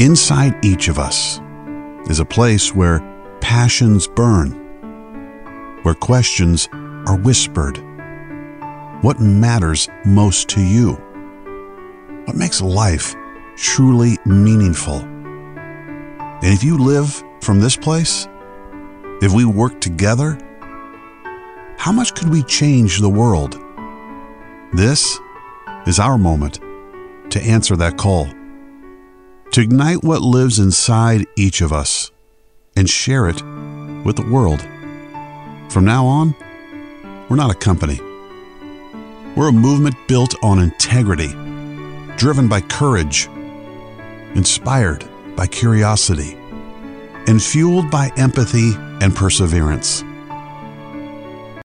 Inside each of us is a place where passions burn, where questions are whispered. What matters most to you? What makes life truly meaningful? And if you live from this place, if we work together, how much could we change the world? This is our moment to answer that call, to ignite what lives inside each of us and share it with the world. From now on, we're not a company. We're a movement built on integrity, driven by courage, inspired by curiosity, and fueled by empathy and perseverance.